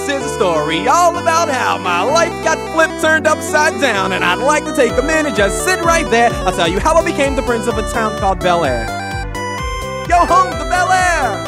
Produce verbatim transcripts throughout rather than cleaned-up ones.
is a story all about how my life got flipped, turned upside down, and I'd like to take a minute, just sit right there. I'll tell you how I became the prince of a town called Bel Air. Yo, home to Bel Air!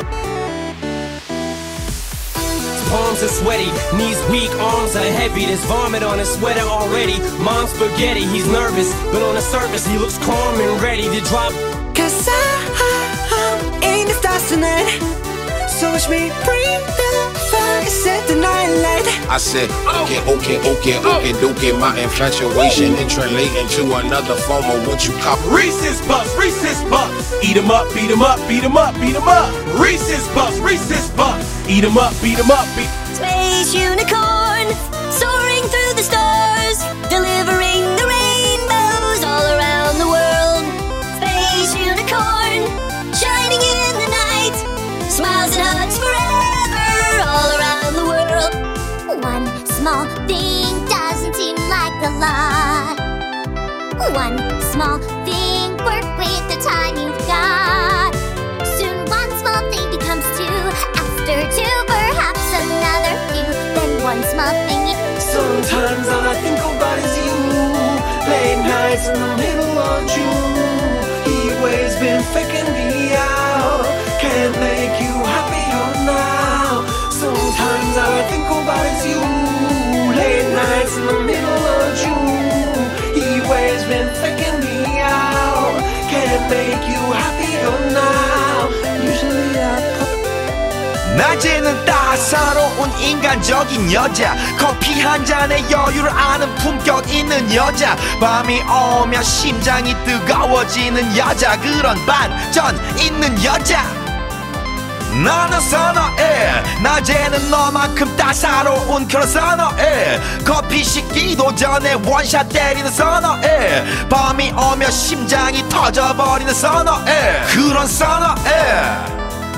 Palms are sweaty, knees weak, arms are heavy. There's vomit on his sweater already. Mom's spaghetti, he's nervous, but on the surface he looks calm and ready to drop. Cause I'm in the stars tonight, so watch me bring the fire, set the night light. I said, okay, okay, okay, okay, okay. My infatuation and translating to another form of what you call Reese's Puffs, Reese's Puffs. Eat 'em up, beat 'em up, beat 'em up, beat 'em up. Reese's Puffs, Reese's Puffs. Eat 'em up, beat 'em up, beat. Space unicorn, soaring through the stars, delivering the rainbows all around the world. Space unicorn, shining in the night, smiles and hugs forever all around the world. One small thing doesn't seem like a lot. One small thing, work with the time you've got. Soon one small thing becomes two, after two perhaps another few, then one small thing. Sometimes all I think about is you. Late nights in the middle of June. He always been faking me out. Can't make you happier now. Sometimes all I think about is you. Late nights in the middle of June. He always been faking me out. Can't make you happier now. Usually I 낮에는 따사로운 인간적인 여자, 커피 한 잔에 여유를 아는 품격 있는 여자, 밤이 오면 심장이 뜨거워지는 여자, 그런 반전 있는 여자. 나는 선어해, 낮에는 너만큼 따사로운 그런 선어해. 커피 식기도 전에 원샷 때리는 선어해. 밤이 오면 심장이 터져버리는 선어해, 그런 선어해.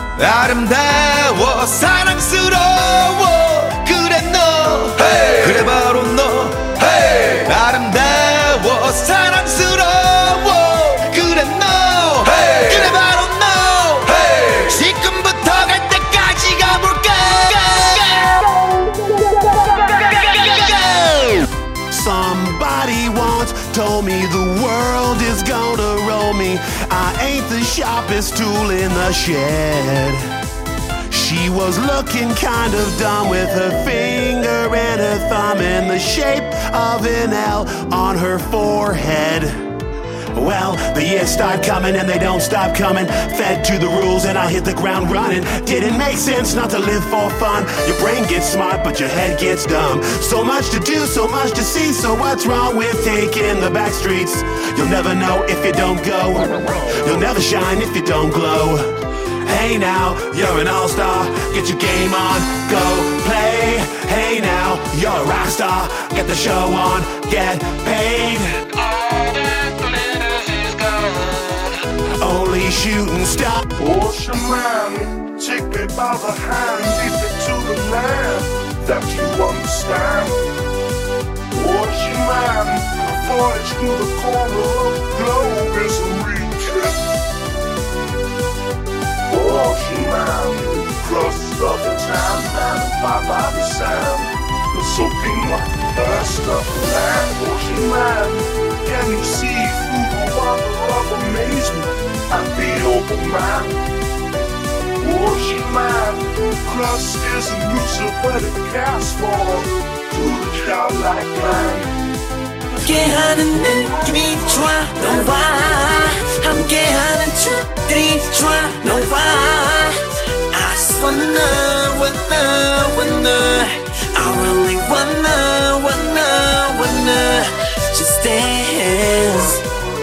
아름다워 사랑스러워 그래 너 hey. 그래 바로 너 hey. 아름다워 사랑스러워 그래 너 hey. 그래 바로 너 hey. 지금부터 갈 때까지 가볼까. Somebody once told me the world is gonna roll me. I ain't the sharpest tool in the shed. She was looking kind of dumb with her finger and her thumb in the shape of an L on her forehead. Well, the years start coming and they don't stop coming. Fed to the rules and I hit the ground running. Didn't make sense not to live for fun. Your brain gets smart but your head gets dumb. So much to do, so much to see. So what's wrong with taking the back streets? You'll never know if you don't go. You'll never shine if you don't glow. Hey now, you're an all-star. Get your game on, go play. Hey now, you're a rock star. Get the show on, get paid. Only shooting star. Ocean man, take me by the hand, lead me to the land that you understand. Ocean man, a voyage through the corner of the globe is a reaching. Ocean man, cross of the time and by by the sand, the soaking up the dust of the land. Ocean man, can you see through the wonder of amazement and the open man? Ocean man, crust isn't looser but it casts fall to the childlike mind. 함께하는 느낌이 좋아 너와 함께하는 추억들이 좋아 너와 I just wanna wanna wanna I really wanna wanna wanna just dance.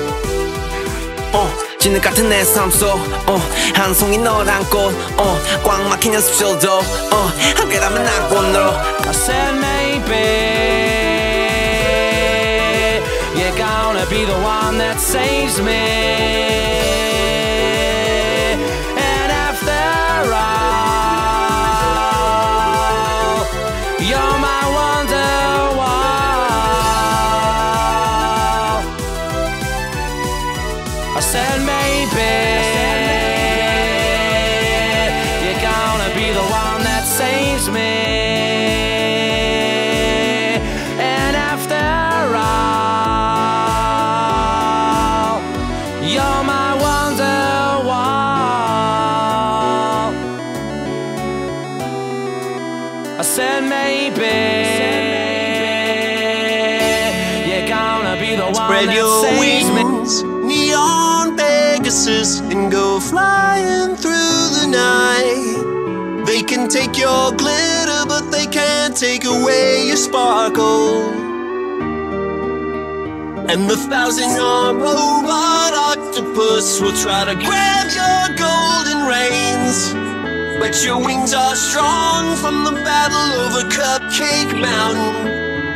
어 진흙 같은 내 삶 속 어 한 송이 널 안고 어 꽉 막힌 연습실도 어 함께라면 낙원으로 I said maybe you're gonna be the one that saves me. And after all, you're my wonderwall. I said maybe you're gonna be the one that saves me. I said maybe you're gonna be the one Spread that your saves me. wings, neon Pegasus, and go flying through the night. They can take your glitter, but they can't take away your sparkle. And the thousand-armed robot octopus will try to grab your golden reins. But your wings are strong from the battle over Cupcake Mountain.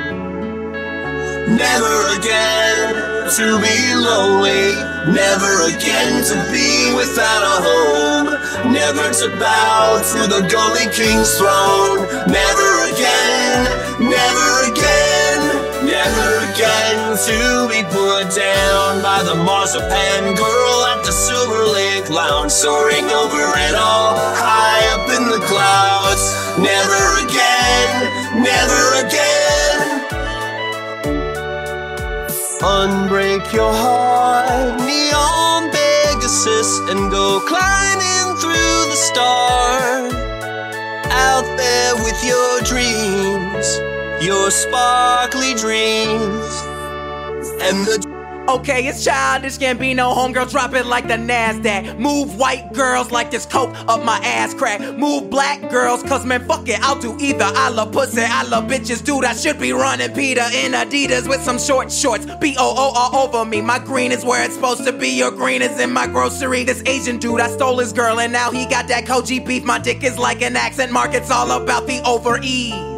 Never again to be lonely, never again to be without a home, never to bow to the Gully King's throne. Never again, never again, never again to be put down by the marzipan girl at the Silver Lake Lounge, soaring over it all, high up in the clouds. Never again, never again. Unbreak your heart, neon Pegasus, and go climbing through the stars. Out there with your dreams, your sparkly dreams, and the Okay, it's Childish Gambino, homegirl, drop it like the NASDAQ. Move white girls like this coke up my ass crack. Move black girls, cause man, fuck it, I'll do either. I love pussy, I love bitches, dude, I should be running Peter in Adidas with some short shorts. B O O all over me, my green is where it's supposed to be. Your green is in my grocery. This Asian dude, I stole his girl and now he got that Koji beef. My dick is like an accent mark, it's all about the over ease.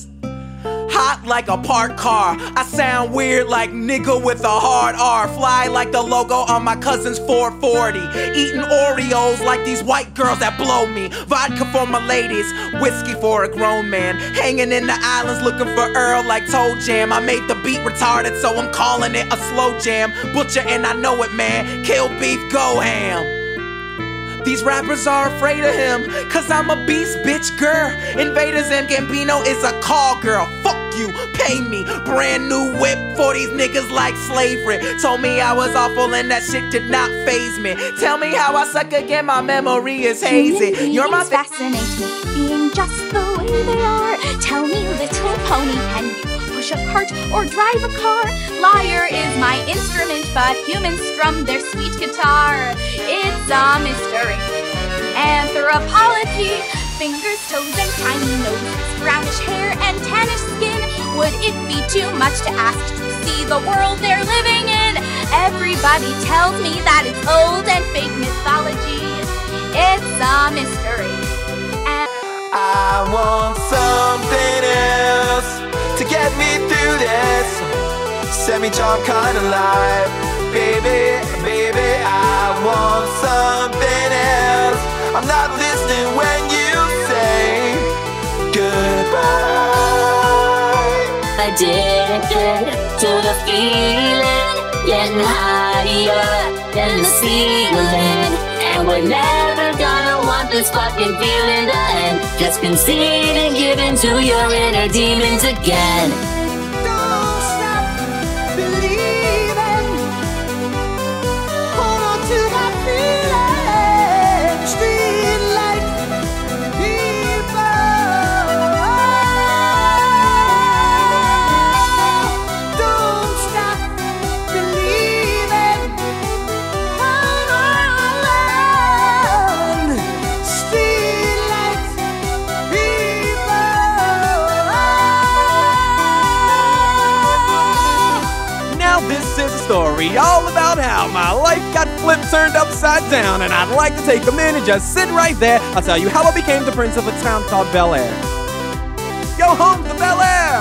Hot like a parked car, I sound weird like nigga with a hard R. Fly like the logo on my cousin's four forty. Eating Oreos like these white girls that blow me. Vodka for my ladies, whiskey for a grown man. Hanging in the islands looking for Earl like Toe Jam. I made the beat retarded, so I'm calling it a slow jam. Butcher and I know it, man, kill beef, go ham. These rappers are afraid of him, cause I'm a beast, bitch, girl. Invaders and Gambino is a call girl. Fuck you, pay me. Brand new whip for these niggas like slavery. Told me I was awful and that shit did not faze me. Tell me how I suck again, my memory is hazy. You're my fascinate me, being just the way they are. Tell me, little pony, can you push a cart or drive a car? Lyre is my instrument, but humans strum their sweet guitar. It's a mystery. Anthropology, fingers, toes, and tiny noses, brownish hair and tannish skin. Would it be too much to ask to see the world they're living in? Everybody tells me that it's old and fake mythology. It's a mystery. And I want something else to get me through this semi-charm kind of life. Baby, baby, I want something else. I'm not listening when you say goodbye. Addicted to the feeling, getting higher than the ceiling. And we're never gonna want this fucking feeling to end. Just concede and give in to your inner demons again. Don't stop believing. Hold on to that feeling. Street light people. Don't stop believing. Hold on. Street light people. Now this is a story all about how my life got flipped, turned upside down, and I'd like to take a minute, just sit right there. I'll tell you how I became the prince of a town called Bel Air. Yo, home to Bel Air!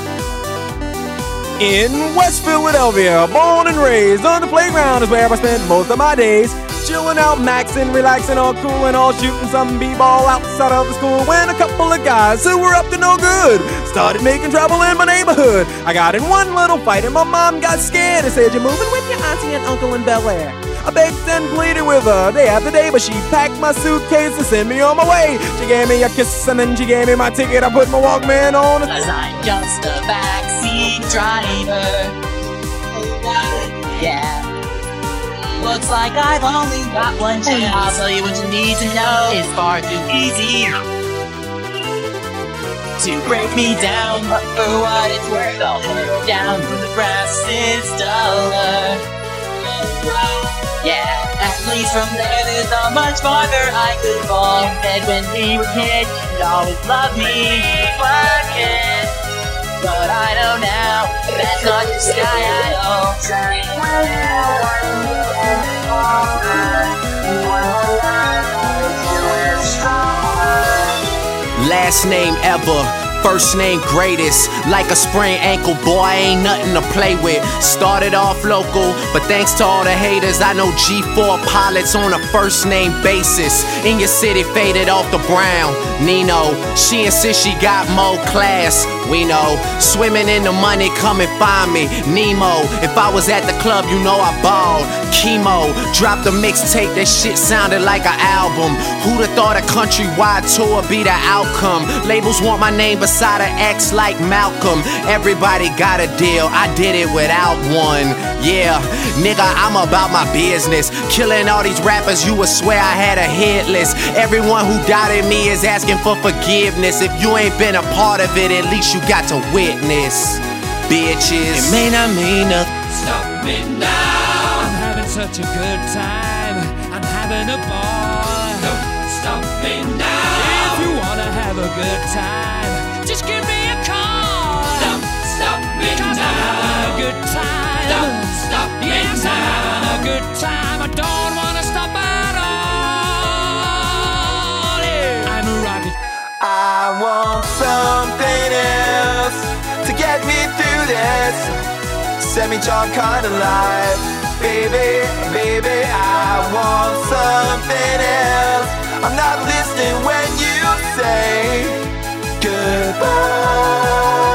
In West Philadelphia, born and raised on the playground is where I spent most of my days. Chilling out, maxing, relaxing, all cool and all shooting some b-ball outside of the school when a couple of guys who were up to no good started making trouble in my neighborhood. I got in one little fight and my mom got scared and said, "You're moving with your auntie and uncle in Bel Air." I begged and pleaded with her day after day, but she packed my suitcase and sent me on my way. She gave me a kiss and then she gave me my ticket. I put my Walkman on. Cause I'm just a backseat driver. Yeah. Looks like I've only got one chance. I'll tell you what you need to know. It's far too easy. to break me down, but for what it's worth, I'll head down when the grass is duller. Yeah, at least from there there's not much farther I could fall. You said when we were kids, you'd always love me, working. But I know now, that's not the sky at all. Last name ever, first name greatest. Like a sprained ankle, boy, ain't nothing to play with. Started off local, but thanks to all the haters, I know G four pilots on a first name basis. In your city, faded off the brown. Nino, she insists she got more class. We know, swimming in the money, come and find me. Nemo, if I was at the club, you know I balled. Chemo, dropped a mixtape, that shit sounded like an album. Who'da thought a countrywide tour be the outcome? Labels want my name beside an X like Malcolm. Everybody got a deal, I did it without one. Yeah, nigga, I'm about my business. Killing all these rappers, you would swear I had a hit list. Everyone who doubted me is asking for forgiveness. If you ain't been a part of it, at least you got to witness. Bitches, it may not mean nothing. Stop me now. I'm having such a good time. I'm having a ball. Don't stop me now. If you wanna have a good time, just give me a call. Don't stop me now. 'Cause I'm having a good time. Don't stop me now. Yes, I'm having a good time. I don't wanna stop at all. Yeah. I'm a rocket. I want something else to get me through this semi-job kind of life. Baby, baby, I want something else. I'm not listening when you say goodbye.